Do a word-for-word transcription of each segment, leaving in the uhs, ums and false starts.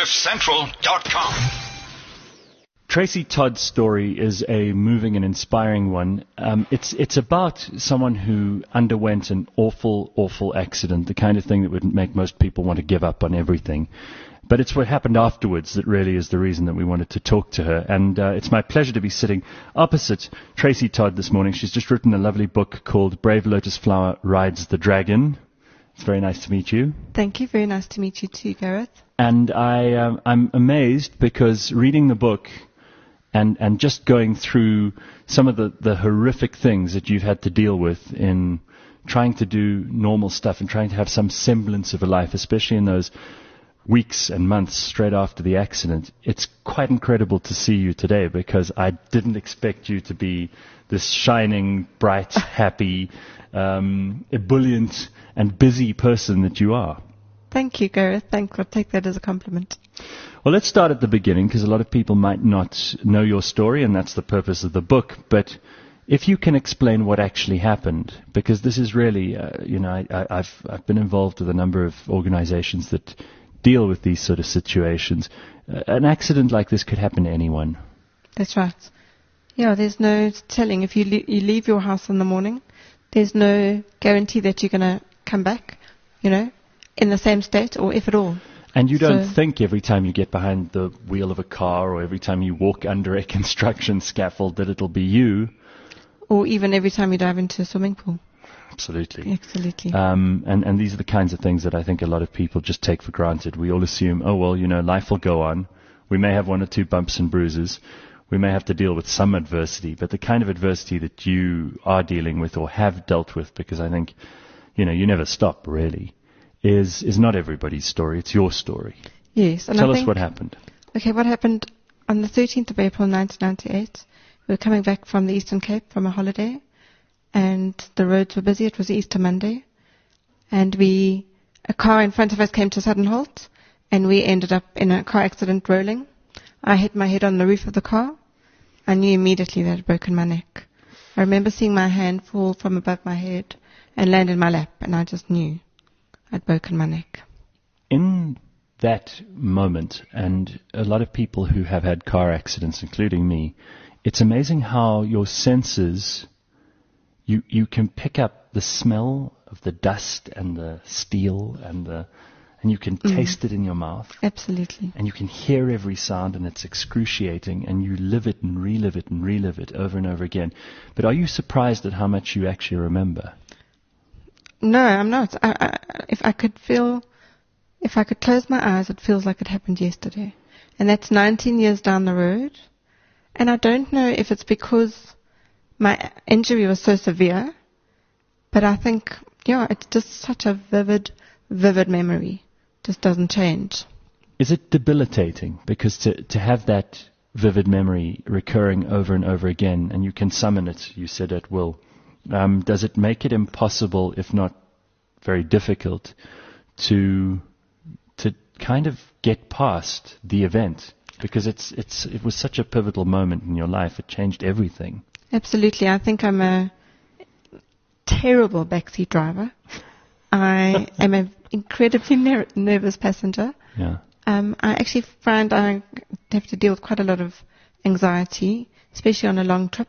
cliff central dot com. Tracy Todd's story is a moving and inspiring one. Um, it's it's about someone who underwent an awful, awful accident, the kind of thing that would make most people want to give up on everything. But it's what happened afterwards that really is the reason that we wanted to talk to her. And uh, it's my pleasure to be sitting opposite Tracy Todd this morning. She's just written a lovely book called Brave Lotus Flower Rides the Dragon. It's very nice to meet you. Thank you. Very nice to meet you too, Gareth. And I, um, I'm amazed because reading the book and, and just going through some of the, the horrific things that you've had to deal with in trying to do normal stuff and trying to have some semblance of a life, especially in those weeks and months straight after the accident, it's quite incredible to see you today because I didn't expect you to be this shining, bright, happy, um, ebullient and busy person that you are. Thank you, Gareth. Thank you. I'll take that as a compliment. Well, let's start at the beginning because a lot of people might not know your story and that's the purpose of the book. But if you can explain what actually happened, because this is really, uh, you know, I, I, I've, I've been involved with a number of organizations that deal with these sort of situations. Uh, an accident like this could happen to anyone. That's right. Yeah, there's no telling. If you le- you leave your house in the morning, there's no guarantee that you're going to come back, you know, in the same state or if at all. And you don't so, think every time you get behind the wheel of a car or every time you walk under a construction scaffold that it'll be you. Or even every time you dive into a swimming pool. Absolutely. Absolutely. Um, and, and these are the kinds of things that I think a lot of people just take for granted. We all assume, oh, well, you know, life will go on. We may have one or two bumps and bruises. We may have to deal with some adversity. But the kind of adversity that you are dealing with or have dealt with, because I think, you know, you never stop, really, is is not everybody's story. It's your story. Yes. And Tell I us think, what happened. Okay, what happened on the thirteenth of April nineteen ninety-eight. We were coming back from the Eastern Cape from a holiday. And the roads were busy. It was Easter Monday. And we, a car in front of us came to a sudden halt, and we ended up in a car accident rolling. I hit my head on the roof of the car. I knew immediately that I'd broken my neck. I remember seeing my hand fall from above my head and land in my lap, and I just knew I'd broken my neck. In that moment, and a lot of people who have had car accidents, including me, it's amazing how your senses... You you can pick up the smell of the dust and the steel and the and you can mm. taste it in your mouth. Absolutely. And you can hear every sound and it's excruciating and you live it and relive it and relive it over and over again. But are you surprised at how much you actually remember? No, I'm not. I, I, if I could feel, if I could close my eyes, it feels like it happened yesterday. And that's nineteen years down the road. And I don't know if it's because my injury was so severe, but I think, yeah, it's just such a vivid, vivid memory. Just doesn't change. Is it debilitating? Because to, to have that vivid memory recurring over and over again, and you can summon it, you said at will, um, does it make it impossible, if not very difficult, to to kind of get past the event? Because it's it's it was such a pivotal moment in your life. It changed everything. Absolutely. I think I'm a terrible backseat driver. I am an incredibly ner- nervous passenger. Yeah. Um, I actually find I have to deal with quite a lot of anxiety, especially on a long trip.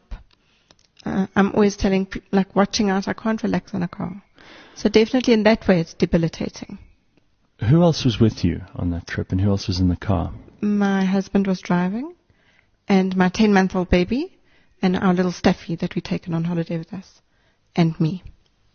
Uh, I'm always telling people, like, watching out, I can't relax in a car. So definitely in that way it's debilitating. Who else was with you on that trip and who else was in the car? My husband was driving and my ten-month-old baby. And our little Staffy that we'd taken on holiday with us. And me.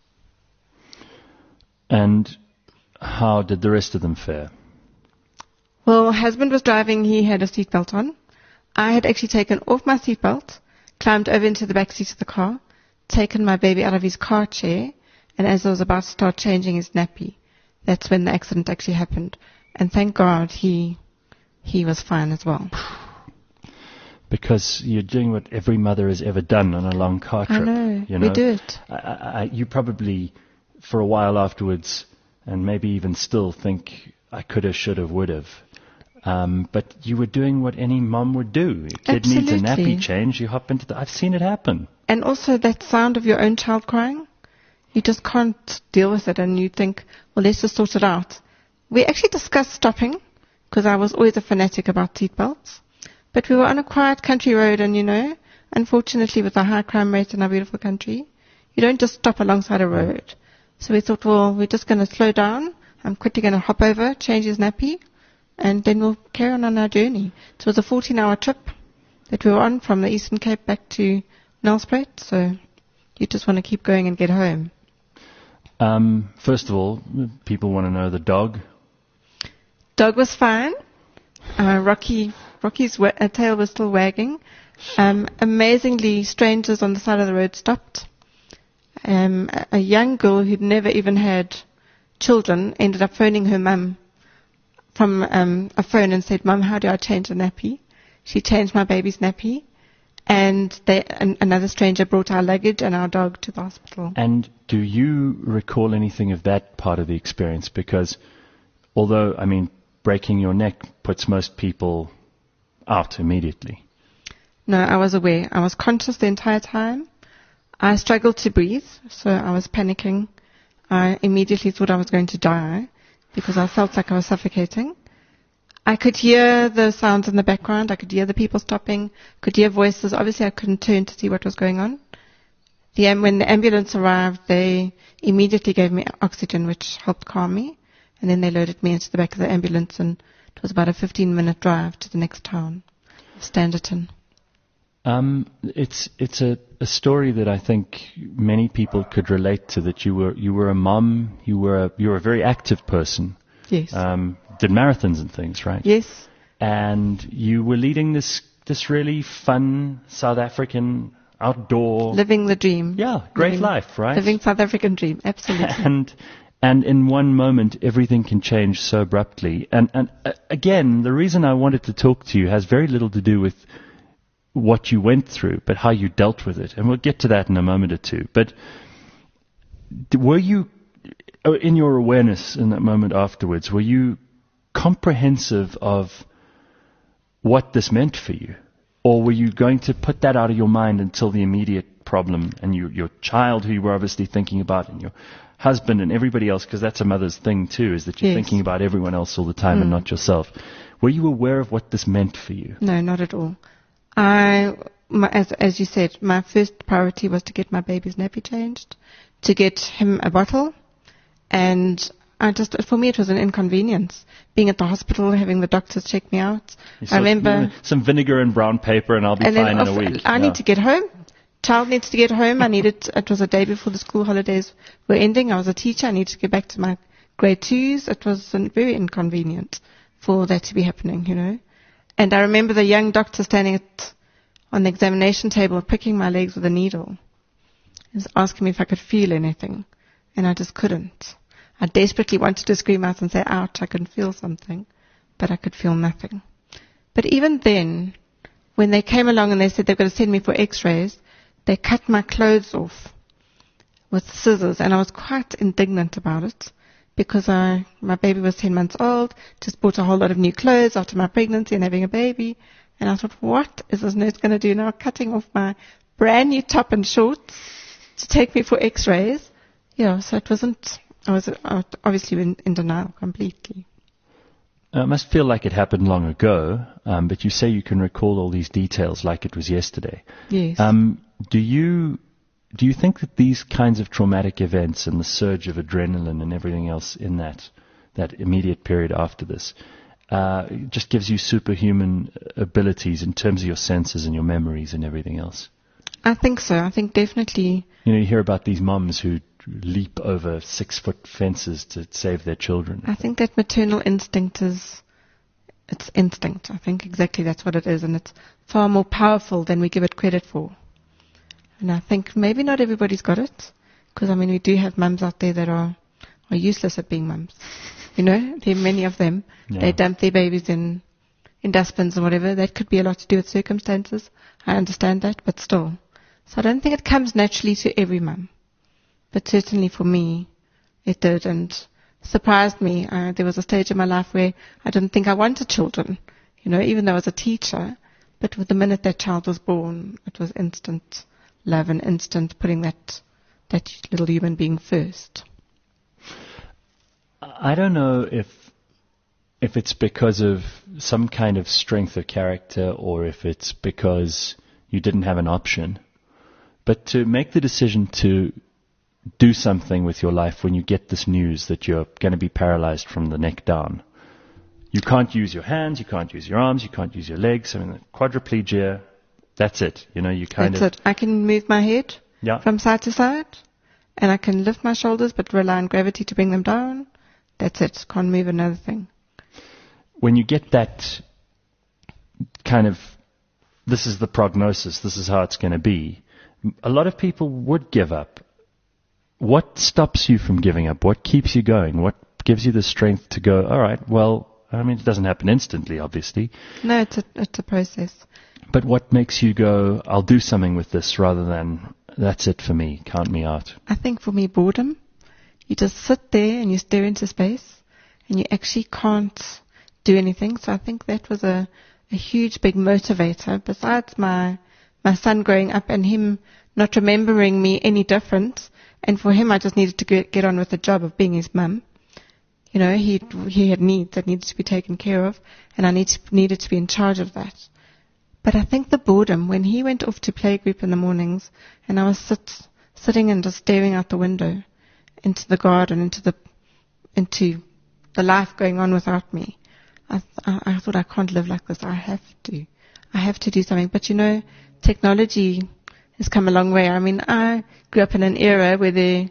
And how did the rest of them fare? Well, husband was driving. He had a seatbelt on. I had actually taken off my seatbelt, climbed over into the back seat of the car, taken my baby out of his car chair, and as I was about to start changing his nappy, that's when the accident actually happened. And thank God he he was fine as well. Because you're doing what every mother has ever done on a long car trip. I know, you know? we do it. I, I, you probably, for a while afterwards, and maybe even still think, I could have, should have, would have. Um, but you were doing what any mom would do. A kid Absolutely. needs a nappy change, you hop into the... I've seen it happen. And also that sound of your own child crying, you just can't deal with it and you think, well, let's just sort it out. We actually discussed stopping because I was always a fanatic about seatbelts. But we were on a quiet country road, and you know, unfortunately with the high crime rate in our beautiful country, you don't just stop alongside a road. So we thought, well, we're just going to slow down. I'm quickly going to hop over, change his nappy, and then we'll carry on on our journey. So it was a fourteen-hour trip that we were on from the Eastern Cape back to Nelspruit. So you just want to keep going and get home. Um, first of all, people want to know the dog. Dog was fine. Uh, Rocky, Rocky's wa- uh, tail was still wagging. Um, amazingly, strangers on the side of the road stopped. Um, a, a young girl who'd never even had children ended up phoning her mum from um, a phone and said, "Mum, how do I change a nappy?" She changed my baby's nappy, and they, an, another stranger brought our luggage and our dog to the hospital. And do you recall anything of that part of the experience? Because although, I mean, breaking your neck puts most people out immediately. No, I was aware. I was conscious the entire time. I struggled to breathe, so I was panicking. I immediately thought I was going to die because I felt like I was suffocating. I could hear the sounds in the background. I could hear the people stopping, could hear voices. Obviously, I couldn't turn to see what was going on. The, when the ambulance arrived, they immediately gave me oxygen, which helped calm me. And then they loaded me into the back of the ambulance, and it was about a fifteen-minute drive to the next town, Standerton. Um, it's it's a, a story that I think many people could relate to. That you were you were a mum, you were a, you were a very active person. Yes. Um, did marathons and things, right? Yes. And you were leading this this really fun South African outdoor living the dream. Yeah, great living, life, right? Living South African dream, absolutely. And and in one moment, everything can change so abruptly. And and uh, again, the reason I wanted to talk to you has very little to do with what you went through, but how you dealt with it. And we'll get to that in a moment or two. But were you, in your awareness in that moment afterwards, were you comprehensive of what this meant for you? Or were you going to put that out of your mind until the immediate problem and you, your child who you were obviously thinking about and your husband and everybody else, because that's a mother's thing too, is that you're yes. thinking about everyone else all the time mm. and not yourself. Were you aware of what this meant for you? No, not at all. I, my, as, as you said, my first priority was to get my baby's nappy changed, to get him a bottle, and I just, for me it was an inconvenience. Being at the hospital, having the doctors check me out. I remember some vinegar and brown paper and I'll be and fine in a week. I yeah. need to get home. Child needs to get home. I needed, it was a day before the school holidays were ending. I was a teacher. I needed to get back to my grade twos. It was very inconvenient for that to be happening, you know. And I remember the young doctor standing at, on the examination table pricking my legs with a needle. He was asking me if I could feel anything. And I just couldn't. I desperately wanted to scream out and say, ouch, I can feel something. But I could feel nothing. But even then, when they came along and they said they were going to send me for x-rays, they cut my clothes off with scissors. And I was quite indignant about it. Because I, my baby was ten months old, just bought a whole lot of new clothes after my pregnancy and having a baby. And I thought, what is this nurse going to do now, cutting off my brand new top and shorts to take me for x-rays? Yeah, so it wasn't, I was obviously in, in denial completely. Uh, it must feel like it happened long ago, um, but you say you can recall all these details like it was yesterday. Yes. Um, do you... Do you think that these kinds of traumatic events and the surge of adrenaline and everything else in that that immediate period after this uh, just gives you superhuman abilities in terms of your senses and your memories and everything else? I think so. I think definitely. You know, you hear about these mums who leap over six-foot fences to save their children. I think that maternal instinct is, it's instinct. I think exactly that's what it is, and it's far more powerful than we give it credit for. And I think maybe not everybody's got it, because I mean we do have mums out there that are, are useless at being mums. You know, there are many of them. Yeah. They dump their babies in, in dustbins and whatever. That could be a lot to do with circumstances. I understand that, but still. So I don't think it comes naturally to every mum. But certainly for me, it did, and surprised me. Uh, there was a stage in my life where I didn't think I wanted children, you know, even though I was a teacher. But with the minute that child was born, it was instant love and instant putting that that little human being first. I don't know if if it's because of some kind of strength of character or if it's because you didn't have an option. But to make the decision to do something with your life when you get this news that you're going to be paralyzed from the neck down. You can't use your hands, you can't use your arms, you can't use your legs. I mean, quadriplegia, that's it. You know, you kind that's of... That's it. I can move my head yeah. from side to side, and I can lift my shoulders but rely on gravity to bring them down. That's it. Can't move another thing. When you get that kind of, this is the prognosis, this is how it's going to be, a lot of people would give up. What stops you from giving up? What keeps you going? What gives you the strength to go, all right, well, I mean, it doesn't happen instantly, obviously. No, it's a, it's a process. But what makes you go, I'll do something with this rather than, that's it for me, count me out? I think for me, boredom. You just sit there and you stare into space and you actually can't do anything. So I think that was a, a huge, big motivator, besides my my son growing up and him not remembering me any different. And for him, I just needed to get, get on with the job of being his mum. You know, he he had needs that needed to be taken care of, and I need to, needed to be in charge of that. But I think the boredom, when he went off to playgroup in the mornings, and I was sit, sitting and just staring out the window into the garden, into the into the life going on without me, I, th- I thought, I can't live like this. I have to. I have to do something. But, you know, technology has come a long way. I mean, I grew up in an era where there,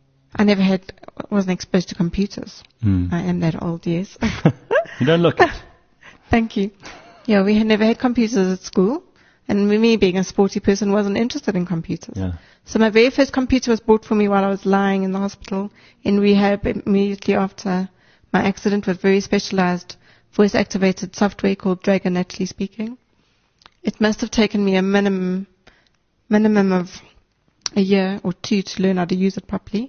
I never had, wasn't exposed to computers. Mm. I am that old, yes. You don't look it. Thank you. Yeah, we had never had computers at school. And me being a sporty person wasn't interested in computers. Yeah. So my very first computer was bought for me while I was lying in the hospital in rehab immediately after my accident, with very specialized voice-activated software called Dragon, Naturally Speaking. It must have taken me a minimum minimum of a year or two to learn how to use it properly.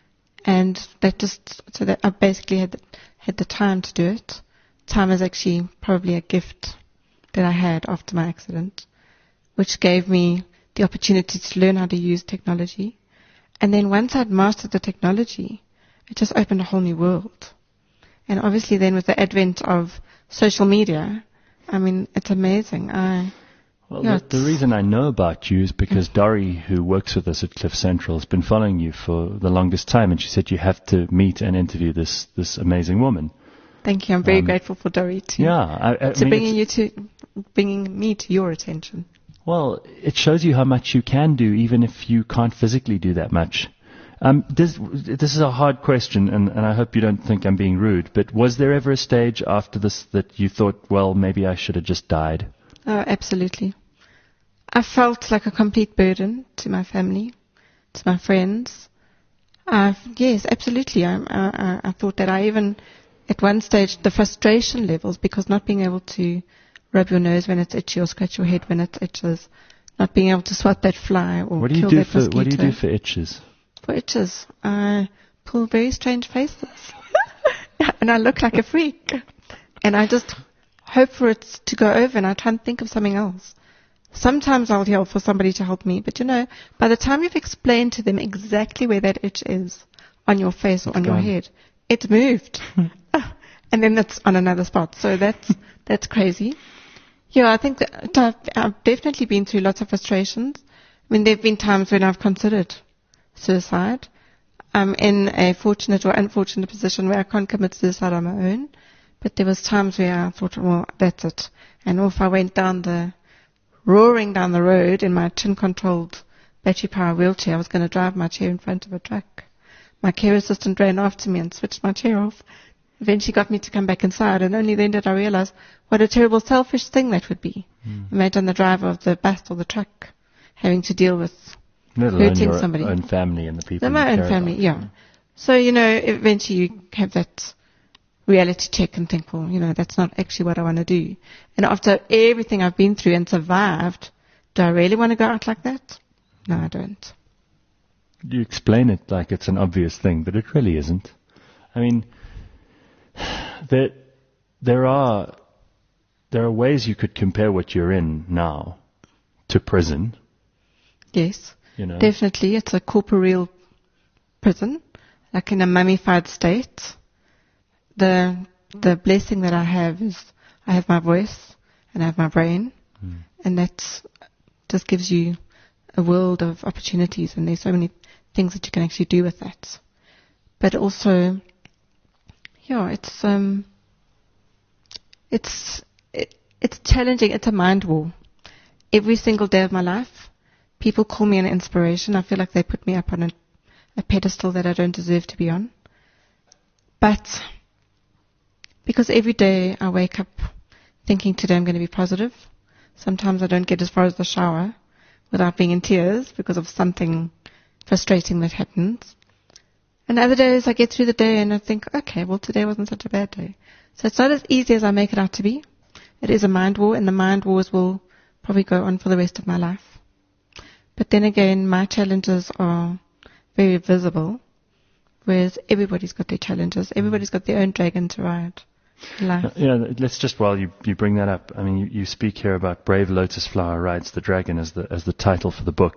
And that just, so that I basically had the, had the time to do it. Time is actually probably a gift that I had after my accident, which gave me the opportunity to learn how to use technology. And then once I'd mastered the technology, it just opened a whole new world. And obviously then with the advent of social media, I mean, it's amazing. I, well, yeah, the, the reason I know about you is because Dori, who works with us at Cliff Central, has been following you for the longest time, and she said you have to meet and interview this, this amazing woman. Thank you. I'm very um, grateful for Dori too. Yeah, I, I to mean, bringing you to, bringing me to your attention. Well, it shows you how much you can do, even if you can't physically do that much. Um, this, this is a hard question, and, and I hope you don't think I'm being rude, but was there ever a stage after this that you thought, well, maybe I should have just died? Oh, absolutely. I felt like a complete burden to my family, to my friends. Uh, yes, absolutely. I, I, I thought that I even, at one stage, the frustration levels, because not being able to rub your nose when it's itchy or scratch your head when it itches, not being able to swat that fly or what do you kill do that for, mosquito. What do you do for itches? For itches, I pull very strange faces. And I look like a freak. And I just hope for it to go over, and I try and think of something else. Sometimes I'll yell for somebody to help me, but you know, by the time you've explained to them exactly where that itch is on your face or It's on gone. your head, it's moved. And then it's on another spot. So that's, that's crazy. Yeah, I think that I've, I've definitely been through lots of frustrations. I mean, there have been times when I've considered suicide. I'm in a fortunate or unfortunate position where I can't commit suicide on my own. But there was times where I thought, well, that's it. And off I went down the, roaring down the road in my chin-controlled battery power wheelchair. I was going to drive my chair in front of a truck. My care assistant ran after me and switched my chair off. Eventually got me to come back inside, and only then did I realize what a terrible selfish thing that would be. Mm. Imagine the driver of the bus or the truck having to deal with Let hurting your somebody. own family and the people My you own care family, about. yeah. So, you know, eventually you have that reality check and think, well, you know, that's not actually what I want to do. And after everything I've been through and survived, do I really want to go out like that? No, I don't. You explain it like it's an obvious thing, but it really isn't. I mean, there, there are there are ways you could compare what you're in now to prison. Yes, you know? Definitely. It's a corporeal prison, like in a mummified state. The the blessing that I have is I have my voice and I have my brain, mm. and that just gives you a world of opportunities, and there's so many things that you can actually do with that. But also, yeah, it's um, it's it, it's challenging. It's a mind war. Every single day of my life, people call me an inspiration. I feel like they put me up on a, a pedestal that I don't deserve to be on. But because every day I wake up thinking today I'm going to be positive, sometimes I don't get as far as the shower without being in tears because of something frustrating that happens. And other days I get through the day and I think, okay, well, today wasn't such a bad day. So it's not as easy as I make it out to be. It is a mind war, and the mind wars will probably go on for the rest of my life. But then again, my challenges are very visible, whereas everybody's got their challenges. Everybody's got their own dragon to ride in life. Yeah, let's just, while you, you bring that up, I mean, you, you speak here about Brave Lotus Flower Rides the Dragon as the as the title for the book.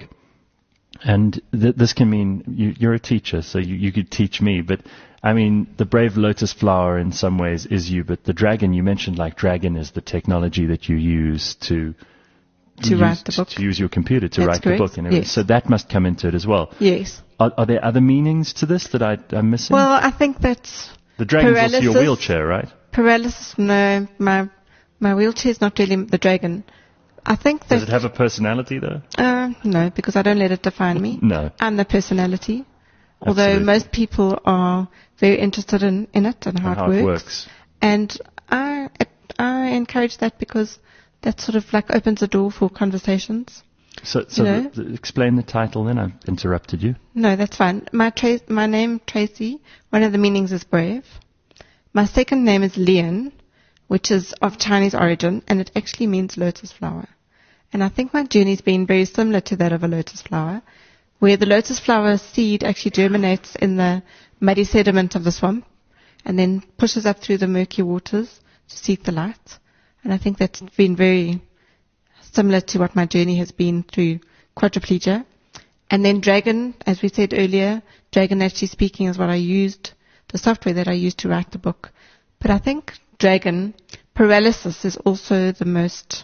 And th- this can mean you, you're a teacher, so you, you could teach me. But, I mean, the Brave Lotus Flower in some ways is you, but the dragon, you mentioned like dragon is the technology that you use to... To use, write the book. To use your computer to That's write correct. the book. And everything. Yes. So that must come into it as well. Yes. Are, are there other meanings to this that I, I'm missing? Well, I think that's... The dragon's paralysis, also your wheelchair, right? Paralysis, no. My my wheelchair's not really the dragon. I think that... Does it have a personality, though? Uh, no, because I don't let it define me. No. I'm the personality. Although Absolutely. most people are very interested in, in it and how, and how it, it works. works. And I, I encourage that because that sort of like opens a door for conversations. So, so you know? the, the, explain the title then. I interrupted you. No, that's fine. My, tra- my name, Tracy, one of the meanings is brave. My second name is Lian, which is of Chinese origin, and it actually means lotus flower. And I think my journey's been very similar to that of a lotus flower, where the lotus flower seed actually germinates in the muddy sediment of the swamp and then pushes up through the murky waters to seek the light. And I think that's been very similar to what my journey has been through quadriplegia. And then Dragon, as we said earlier, Dragon Naturally Speaking is what I used, the software that I used to write the book. But I think Dragon, paralysis is also the most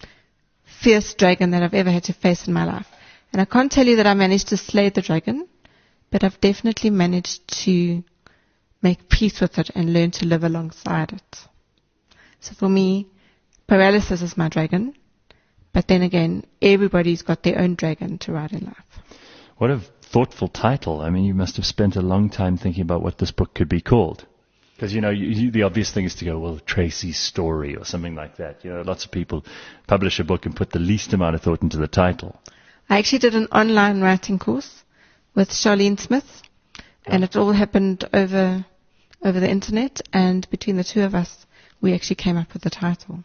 fierce dragon that I've ever had to face in my life. And I can't tell you that I managed to slay the dragon, but I've definitely managed to make peace with it and learn to live alongside it. So for me, paralysis is my dragon, but then again, everybody's got their own dragon to ride in life. What a thoughtful title. I mean, you must have spent a long time thinking about what this book could be called. Because, you know, you, you, the obvious thing is to go, well, Tracy's story or something like that. You know, lots of people publish a book and put the least amount of thought into the title. I actually did an online writing course with Charlene Smith, and it all happened over over the internet, and between the two of us, we actually came up with the title.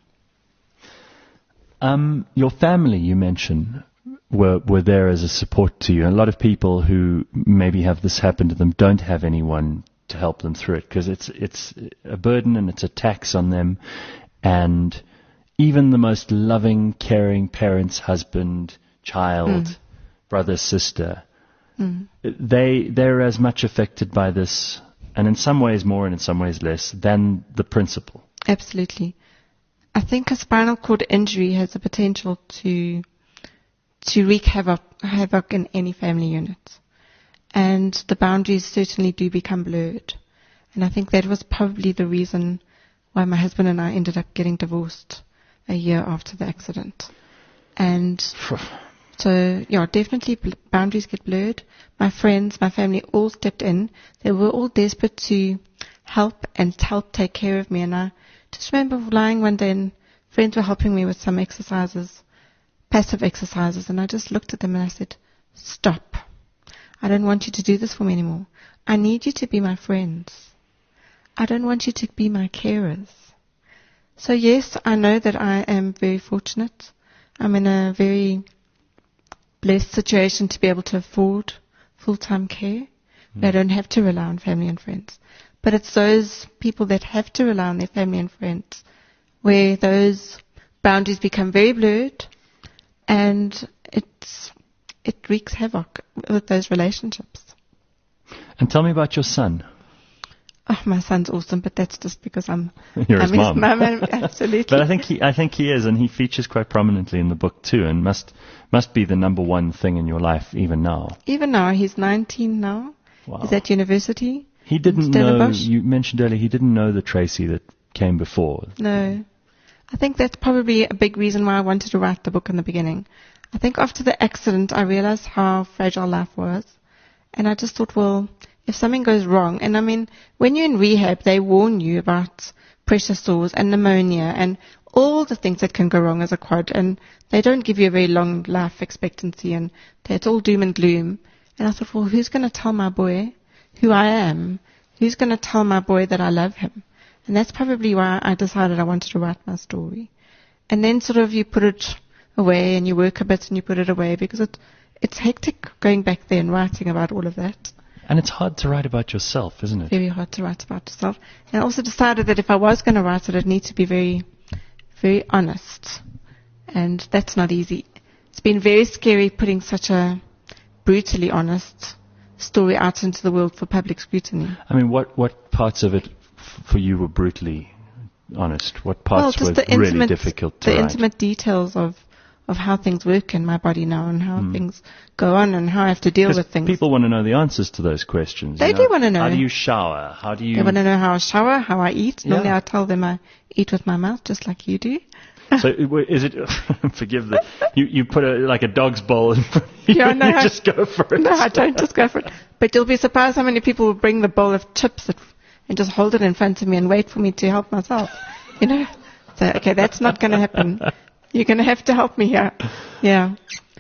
Um, your family, you mentioned, were were there as a support to you. And a lot of people who maybe have this happen to them don't have anyone to help them through it, because it's it's a burden and it's a tax on them. And even the most loving, caring parents, husband, child, mm. brother, sister, mm. they they're as much affected by this, and in some ways more and in some ways less, than the principal. Absolutely. I think a spinal cord injury has the potential to to wreak havoc, havoc in any family unit. And the boundaries certainly do become blurred. And I think that was probably the reason why my husband and I ended up getting divorced a year after the accident. And so, yeah, definitely bl- boundaries get blurred. My friends, my family all stepped in. They were all desperate to help and help take care of me. And I just remember lying one day and friends were helping me with some exercises, passive exercises. And I just looked at them and I said, stop. I don't want you to do this for me anymore. I need you to be my friends. I don't want you to be my carers. So yes, I know that I am very fortunate. I'm in a very blessed situation to be able to afford full-time care. Mm. I don't have to rely on family and friends. But it's those people that have to rely on their family and friends where those boundaries become very blurred, and it's it wreaks havoc with those relationships. And tell me about your son. Oh, my son's awesome, but that's just because I'm, You're I'm his mom. mum. Absolutely. But I think he, I think he is, and he features quite prominently in the book too, and must must be the number one thing in your life even now. Even now, he's nineteen now. Wow. He's at university. He didn't in know. Stellenbosch. You mentioned earlier he didn't know the Tracy that came before. No. I think that's probably a big reason why I wanted to write the book in the beginning. I think after the accident, I realized how fragile life was. And I just thought, well, if something goes wrong, and I mean, when you're in rehab, they warn you about pressure sores and pneumonia and all the things that can go wrong as a quad. And they don't give you a very long life expectancy, and it's all doom and gloom. And I thought, well, who's going to tell my boy who I am? Who's going to tell my boy that I love him? And that's probably why I decided I wanted to write my story. And then sort of you put it away and you work a bit and you put it away because it, it's hectic going back there and writing about all of that. And it's hard to write about yourself, isn't it? Very hard to write about yourself. And I also decided that if I was going to write it, it needs to be very, very honest. And that's not easy. It's been very scary putting such a brutally honest story out into the world for public scrutiny. I mean, what, what parts of it f- for you were brutally honest? What parts well, just were the really intimate, difficult to the write? intimate details of, of how things work in my body now and how Hmm. things go on and how I have to deal 'Cause with things. people want to know the answers to those questions. They you do know? wanna know. How do you shower? How do you... They want to know how I shower, how I eat. Yeah. Normally I tell them I eat with my mouth, just like you do. So is it, forgive the, you, you put a, like a dog's bowl in front of you Yeah, and no, you I- just go for it. No, I don't just go for it. But you'll be surprised how many people will bring the bowl of chips that, and just hold it in front of me and wait for me to help myself. You know? So, okay, that's not going to happen. You're going to have to help me here. Yeah.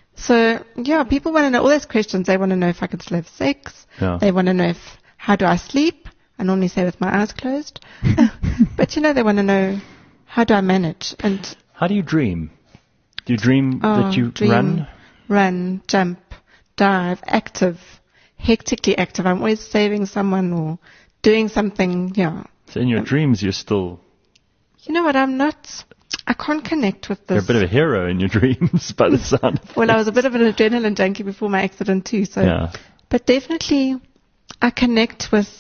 So, yeah, people want to know all those questions. They want to know if I can still have sex. Yeah. They want to know if, how do I sleep? I normally say with my eyes closed. But, you know, they want to know, how do I manage? And How do you dream? Do you dream Oh, that you dream, run? Run, jump, dive, active, hectically active. I'm always saving someone or doing something, yeah. So in your dreams you're still, You know what, I'm not, I can't connect with this. you're a bit of a hero in your dreams by the sound of Well, I things. was a bit of an adrenaline junkie before my accident too, so. Yeah. But definitely, I connect with,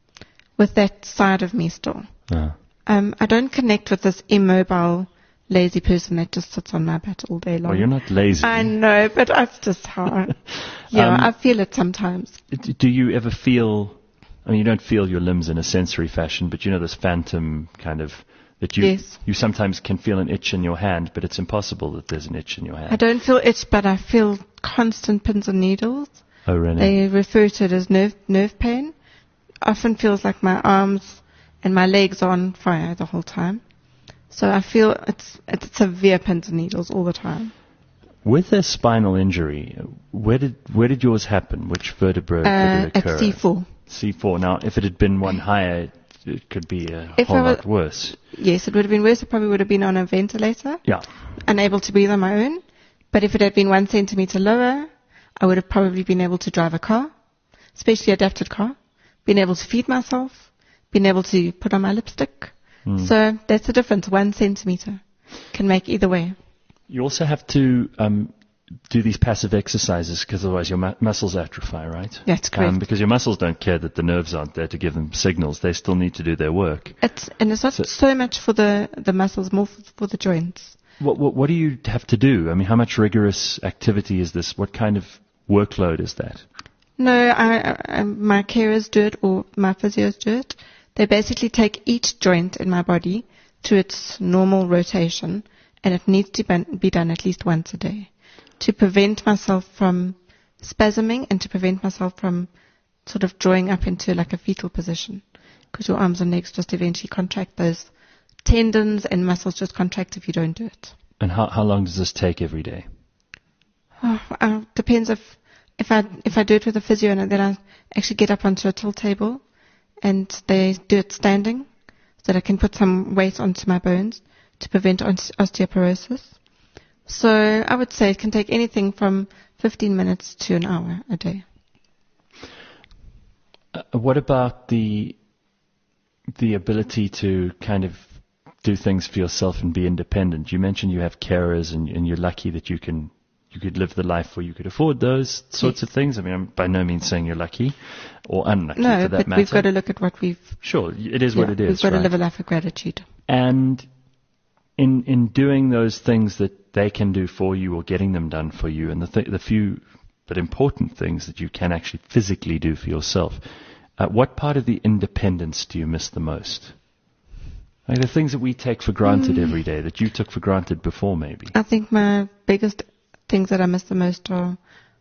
with that side of me still. Yeah. Um, I don't connect with this immobile, lazy person that just sits on my butt all day long. Well, you're not lazy. I know, but that's just how. Yeah, Um, I feel it sometimes. D- Do you ever feel, I mean, you don't feel your limbs in a sensory fashion, but you know this phantom kind of, that you, Yes. you sometimes can feel an itch in your hand, but it's impossible that there's an itch in your hand. I don't feel itch, but I feel constant pins and needles. Oh, really? They refer to it as nerve nerve pain. Often feels like my arms and my legs are on fire the whole time. So I feel it's it's severe pins and needles all the time. With a spinal injury, where did where did yours happen? Which vertebra Uh, did it occur? at C four. C four. Now, if it had been one higher, it, it could be a If whole I lot was- worse. Yes, it would have been worse. I probably would have been on a ventilator, Yeah. unable to breathe on my own. But if it had been one centimeter lower, I would have probably been able to drive a car, especially adapted car, been able to feed myself, been able to put on my lipstick. Hmm. So that's the difference. One centimeter can make either way. You also have to um, do these passive exercises because otherwise your mu- muscles atrophy, right? That's correct. Um, because your muscles don't care that the nerves aren't there to give them signals. They still need to do their work. It's, and it's not So- so, much for the, the muscles, more for, for the joints. What, what, what do you have to do? I mean, how much rigorous activity is this? What kind of workload is that? No, I, I, my carers do it or my physios do it. They basically take each joint in my body to its normal rotation, and it needs to be- be done at least once a day to prevent myself from spasming and to prevent myself from sort of drawing up into like a fetal position, because your arms and legs just eventually contract. Those tendons and muscles just contract if you don't do it. And how, how long does this take every day? Oh, uh, depends if if I if I do it with a physio and then I actually get up onto a tilt table and they do it standing so that I can put some weight onto my bones to prevent os- osteoporosis. So I would say it can take anything from fifteen minutes to an hour a day. Uh, what about the the ability to kind of do things for yourself and be independent? You mentioned you have carers and, and you're lucky that you can you you could live the life where you could afford those sorts Yes. of things. I mean, I'm by no means saying you're lucky or unlucky No, for that but matter. we've got to look at what we've. Sure, it is what yeah, it is. We've got right? to live a life of gratitude. And in in doing those things that they can do for you or getting them done for you, and the th- the few but important things that you can actually physically do for yourself, uh, what part of the independence do you miss the most? Like the things that we take for granted Mm. every day, that you took for granted before, maybe. I think my biggest things that I miss the most are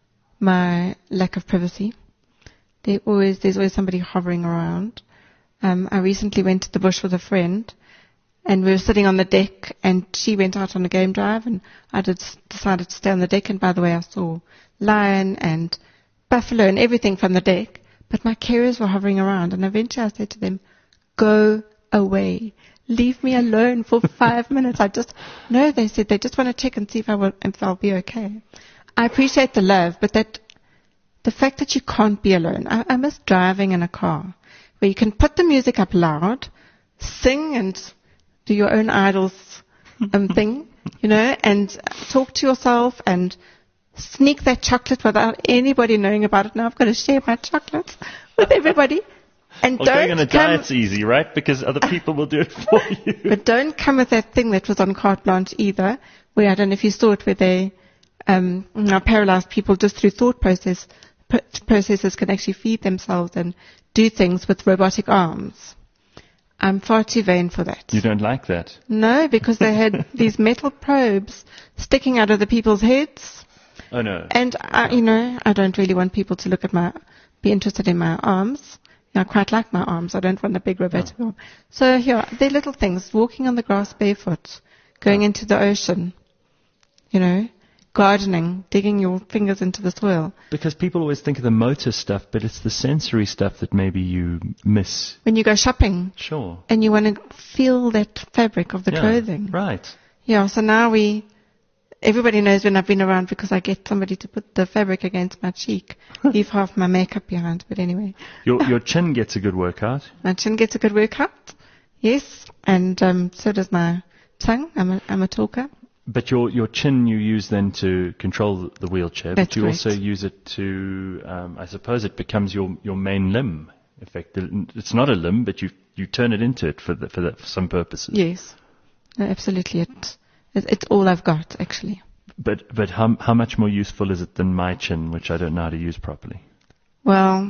my lack of privacy. There always, there's always somebody hovering around. Um, I recently went to the bush with a friend, and we were sitting on the deck, and she went out on a game drive, and I did, decided to stay on the deck. And by the way, I saw lion and buffalo and everything from the deck, but my carers were hovering around. And eventually I said to them, "Go away. Leave me alone for five minutes." I just, no, they said they just want to check and see if I will, if I'll be okay. I appreciate the love, but that, the fact that you can't be alone. I, I miss driving in a car where you can put the music up loud, sing and do your own idols um, thing, you know, and talk to yourself and sneak that chocolate without anybody knowing about it. Now I've got to share my chocolate with everybody. And Well, don't going on a come, diet's easy, right? Because other people will do it for you. But don't come with that thing that was on Carte Blanche either, where I don't know if you saw it, where they, um, now paralyzed people just through thought process, p- processes can actually feed themselves and do things with robotic arms. I'm far too vain for that. You don't like that? No, because they had these metal probes sticking out of the people's heads. Oh, no. And, I, you know, I don't really want people to look at my, be interested in my arms. I quite like my arms. I don't want a big robotic Oh. arm. So here, they're little things. Walking on the grass barefoot, going Oh. into the ocean, you know, gardening, digging your fingers into the soil. Because people always think of the motor stuff, but it's the sensory stuff that maybe you miss. When you go shopping Sure. and you want to feel that fabric of the Yeah, clothing. Right. Yeah, so now we, everybody knows when I've been around because I get somebody to put the fabric against my cheek, leave half my makeup behind. But anyway, Your your chin gets a good workout. my chin gets a good workout. Yes, and um, so does my tongue. I'm a, I'm a talker. But your your chin you use then to control the wheelchair, That's but you correct. also use it to, um, I suppose it becomes your, your main limb. In fact, it's not a limb, but you you turn it into it for the, for, the, for some purposes. Yes, no, absolutely. It, it, it's all I've got, actually. But but how how much more useful is it than my chin, which I don't know how to use properly? Well,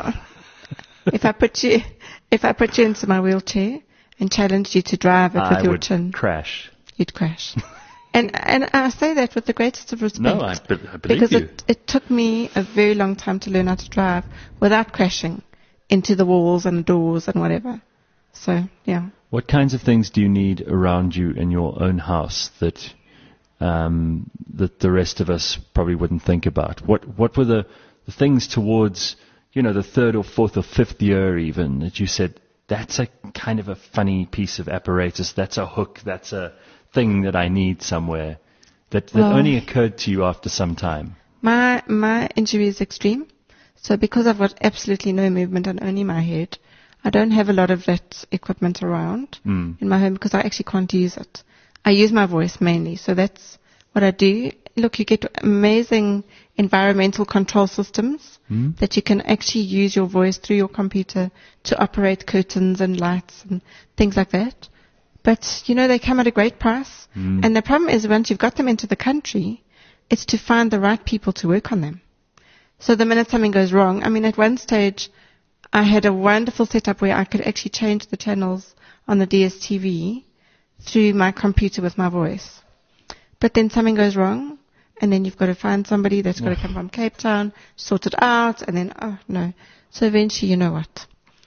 if I put you if I put you into my wheelchair and challenged you to drive it with I your would chin, crash. you'd crash. And and I say that with the greatest of respect. No, I, be- I believe because you. it, it took me a very long time to learn how to drive without crashing into the walls and doors and whatever. So, yeah. What kinds of things do you need around you in your own house that um, that the rest of us probably wouldn't think about? What what were the, the things towards, you know, the third or fourth or fifth year even that you said, that's a kind of a funny piece of apparatus, that's a hook, that's a thing that I need somewhere, that, that Well, only occurred to you after some time? My my injury is extreme. So because I've got absolutely no movement and only my head, I don't have a lot of that equipment around Mm. in my home because I actually can't use it. I use my voice mainly. So that's what I do. Look, you get amazing environmental control systems Mm. that you can actually use your voice through your computer to operate curtains and lights and things like that. But, you know, they come at a great price. Mm. And the problem is once you've got them into the country, it's to find the right people to work on them. So the minute something goes wrong, I mean, at one stage, I had a wonderful setup where I could actually change the channels on the D S T V through my computer with my voice. But then something goes wrong, and then you've got to find somebody that's got to come from Cape Town, sort it out, and then, oh, no. So eventually, you know what?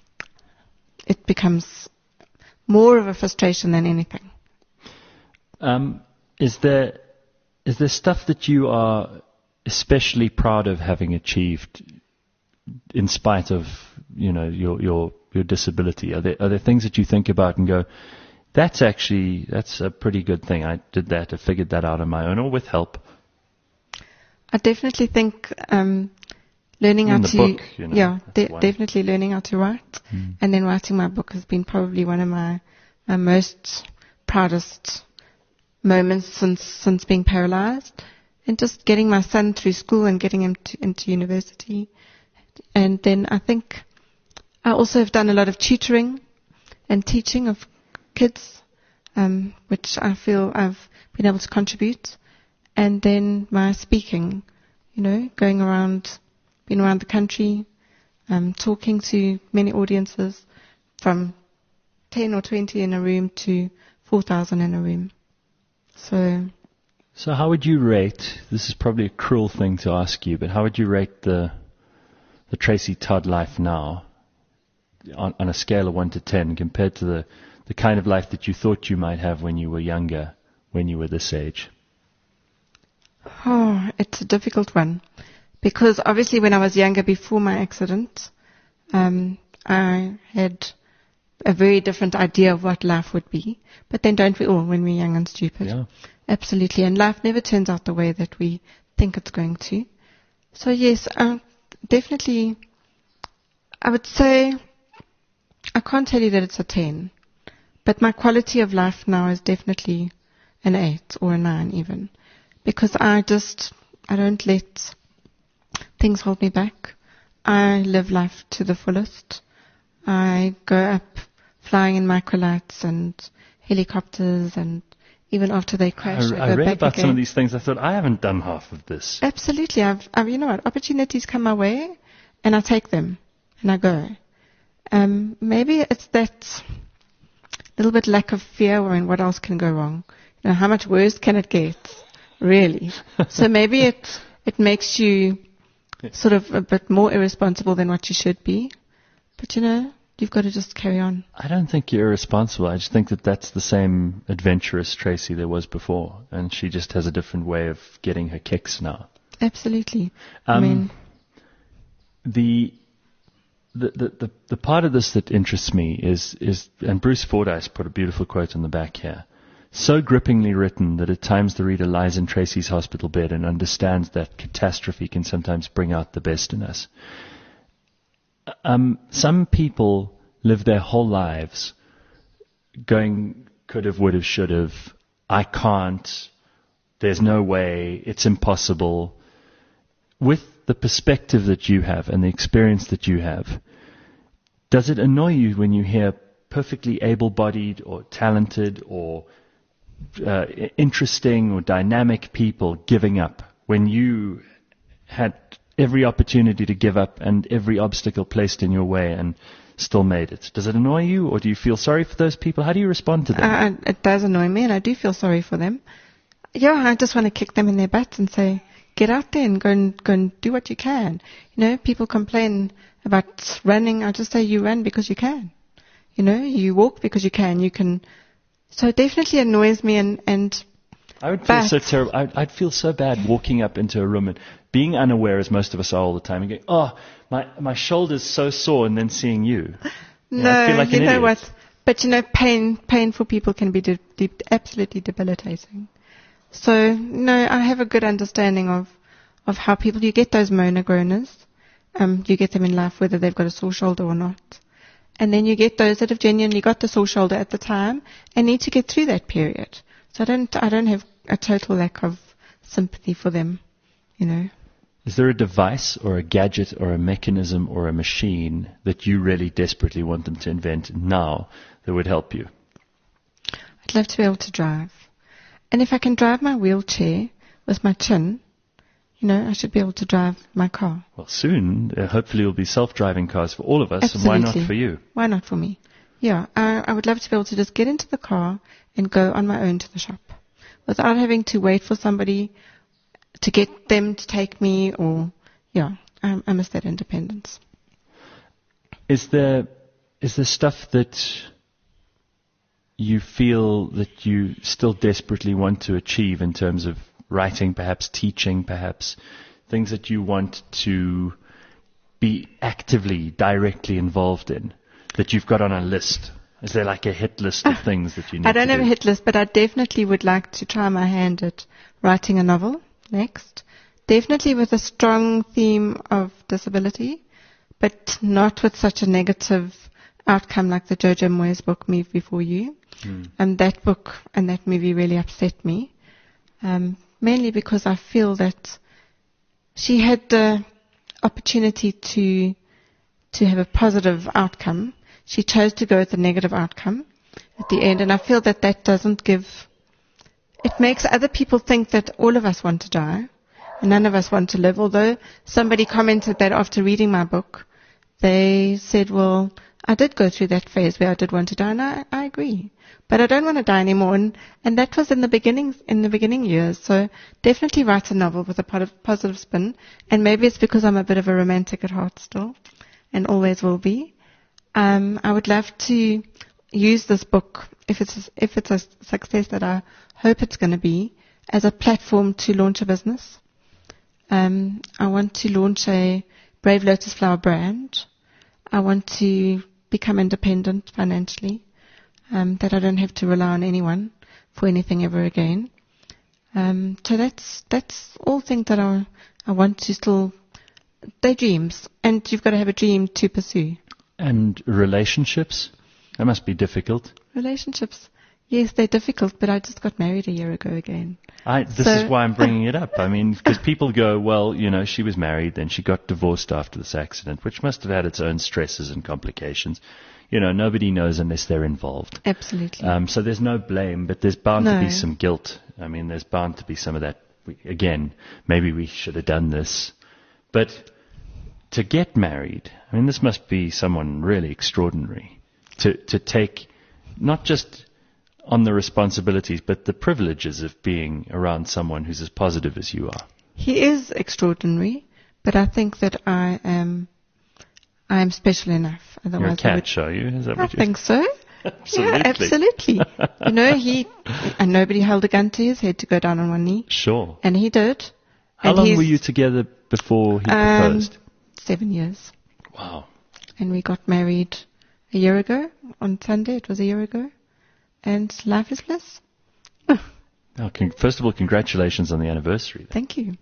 It becomes more of a frustration than anything. Um, is there is there stuff that you are especially proud of having achieved, in spite of, you know, your your your disability? Are there are there things that you think about and go, that's actually that's a pretty good thing. I did that. I figured that out on my own or with help. I definitely think um, learning In how the to book, you know, yeah, that's de- one. definitely learning how to write, Mm. and then writing my book has been probably one of my my most proudest moments since since being paralyzed. and just getting my son through school and getting him to, into university. And then I think I also have done a lot of tutoring and teaching of kids, um, which I feel I've been able to contribute. And then my speaking, you know, going around, being around the country, um, talking to many audiences, from ten or twenty in a room to four thousand in a room. So, so how would you rate, this is probably a cruel thing to ask you, but how would you rate the the Tracy Todd life now on, on a scale of one to ten compared to the, the kind of life that you thought you might have when you were younger, when you were this age? Oh, it's a difficult one. Because obviously when I was younger, before my accident, um, I had a very different idea of what life would be. But then don't we all when we're young and stupid? Yeah. Absolutely. And life never turns out the way that we think it's going to. So yes, uh, definitely, I would say, I can't tell you that it's a ten. But my quality of life now is definitely an eight or a nine even. Because I just, I don't let things hold me back. I live life to the fullest. I go up flying in microlights and helicopters, and even after they crash, I, I, I I read back about again. some of these things. I thought, I haven't done half of this. Absolutely. I've, I've, you know what, opportunities come my way, and I take them, and I go. Um, maybe it's that little bit lack of fear, or in what else can go wrong. You know, how much worse can it get, really? So maybe it it makes you sort of a bit more irresponsible than what you should be. But, you know, you've got to just carry on. I don't think you're irresponsible. I just think that that's the same adventurous Tracy there was before, and she just has a different way of getting her kicks now. Absolutely. Um, I mean, the, the the the the part of this that interests me is is, and Bruce Fordyce put a beautiful quote on the back here. So grippingly written that at times the reader lies in Tracy's hospital bed and understands that catastrophe can sometimes bring out the best in us. Um, some people live their whole lives going could have, would have, should have, I can't, there's no way, it's impossible. With the perspective that you have and the experience that you have, does it annoy you when you hear perfectly able-bodied or talented or uh, interesting or dynamic people giving up when you had every opportunity to give up and every obstacle placed in your way and still made it? Does it annoy you, or do you feel sorry for those people? How do you respond to them? Uh, it does annoy me, and I do feel sorry for them. Yeah, I just want to kick them in their butts and say, get out there and go and go and do what you can. You know, people complain about running. I just say you run because you can. You know, you walk because you can. You can. So it definitely annoys me, and and. I would feel so terrible. I'd, I'd feel so bad walking up into a room and being unaware, as most of us are all the time, and going, oh, my my shoulder's so sore, and then seeing you. No, yeah, I feel like you an know idiot. what? But you know, pain pain for people can be de- de- absolutely debilitating. So no, I have a good understanding of of how people. You get those moaner groaners. Um, you get them in life whether they've got a sore shoulder or not. And then you get those that have genuinely got the sore shoulder at the time and need to get through that period. So I don't, I don't have a total lack of sympathy for them, you know. Is there a device or a gadget or a mechanism or a machine that you really desperately want them to invent now that would help you? I'd love to be able to drive. And if I can drive my wheelchair with my chin, you know, I should be able to drive my car. Well, soon, uh, hopefully, it will be self-driving cars for all of us. Absolutely. And why not for you? Why not for me? Yeah, I, I would love to be able to just get into the car and go on my own to the shop without having to wait for somebody to get them to take me, or, yeah, I, I miss that independence. Is there, is there stuff that you feel that you still desperately want to achieve in terms of writing, perhaps teaching, perhaps things that you want to be actively, directly involved in, that you've got on a list? Is there like a hit list of things that you need to do? I don't have a hit list, but I definitely would like to try my hand at writing a novel next. Definitely with a strong theme of disability, but not with such a negative outcome like the Jojo Moyes book, Me Before You. Mm. And that book and that movie really upset me. Um, mainly because I feel that she had the opportunity to to have a positive outcome. She chose to go with the negative outcome at the end, and I feel that that doesn't give, it makes other people think that all of us want to die and none of us want to live, although somebody commented that after reading my book, they said, well, I did go through that phase where I did want to die, and I, I agree. But I don't want to die anymore, and, and that was in the beginning, in the beginning years. So definitely write a novel with a positive, positive spin, and maybe it's because I'm a bit of a romantic at heart still, and always will be. Um, I would love to use this book, if it's if it's a success that I hope it's going to be, as a platform to launch a business. Um, I want to launch a Brave Lotus Flower brand. I want to become independent financially, um, that I don't have to rely on anyone for anything ever again. Um, so that's that's all things that I I want to still. They're dreams, and you've got to have a dream to pursue. And relationships? That must be difficult. Relationships, yes, they're difficult, but I just got married a year ago again. I, this So- is why I'm bringing it up. I mean, because people go, well, you know, she was married, then she got divorced after this accident, which must have had its own stresses and complications. You know, nobody knows unless they're involved. Absolutely. Um, so there's no blame, but there's bound to No. be some guilt. I mean, there's bound to be some of that. We, again, maybe we should have done this. But to get married, I mean, this must be someone really extraordinary. To to take not just on the responsibilities, but the privileges of being around someone who's as positive as you are. He is extraordinary, but I think that I am I am special enough. You're a Otherwise, I would catch, are you? Is that I what you think so. Absolutely. Yeah, absolutely. You know, he and nobody held a gun to his head to go down on one knee, Sure. and he did. How and long he's, were you together before he Um, proposed? Seven years, Wow. and we got married a year ago on Sunday. It was a year ago, and life is bliss. Oh, con- first of all, congratulations on the anniversary. Thank you.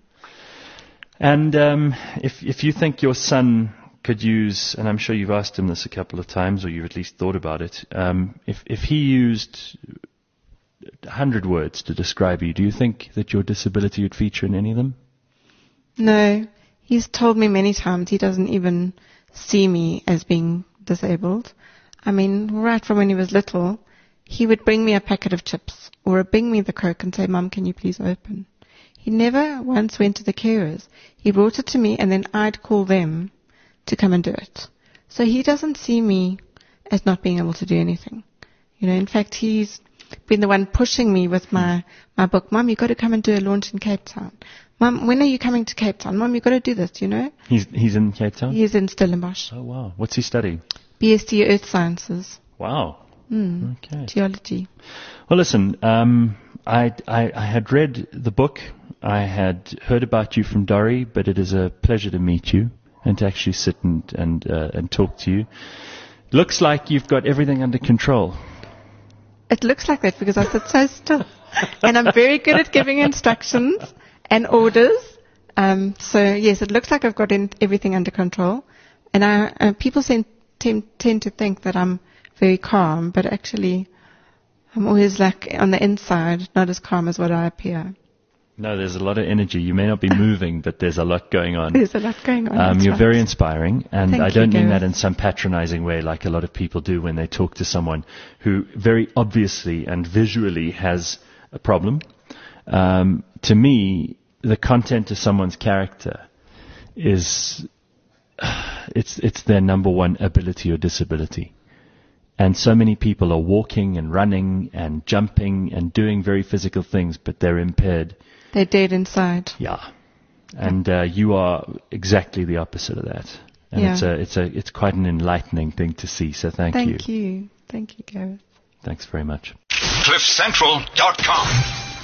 And um, if if you think your son could use, and I'm sure you've asked him this a couple of times, or you've at least thought about it, um, if if he used a hundred words to describe you, do you think that your disability would feature in any of them? No, he's told me many times he doesn't even see me as being disabled. I mean, right from when he was little, he would bring me a packet of chips or bring me the Coke and say, Mum, can you please open? He never once went to the carers. He brought it to me and then I'd call them to come and do it. So he doesn't see me as not being able to do anything. You know, in fact, he's been the one pushing me with my, my book. Mum, you've got to come and do a launch in Cape Town. Mum, when are you coming to Cape Town? Mum, you've got to do this, you know? He's he's in Cape Town? He's in Stellenbosch. Oh, wow. What's he studying? B S c Earth Sciences. Wow. Mm. Okay. Geology. Well, listen, um, I, I, I had read the book. I had heard about you from Dorrie, but it is a pleasure to meet you and to actually sit and and, uh, and talk to you. Looks like you've got everything under control. It looks like that because I sit so still. And I'm very good at giving instructions and orders. Um, so, yes, it looks like I've got in, everything under control. And I, uh, people tend, tend, tend to think that I'm very calm, but actually I'm always like on the inside, not as calm as what I appear. No, there's a lot of energy. You may not be moving, but there's a lot going on. There's a lot going on. Um, that's you're right. very inspiring, and Thank I you, don't mean Gareth. that in some patronizing way like a lot of people do when they talk to someone who very obviously and visually has a problem. Um, to me, the content of someone's character is it's it's their number one ability or disability. And so many people are walking and running and jumping and doing very physical things, but they're impaired. They're dead inside. Yeah. And uh, you are exactly the opposite of that. And Yeah. it's a it's a it's quite an enlightening thing to see. So thank, you. Thank you. Thank you, Gareth. Thanks very much. cliff central dot com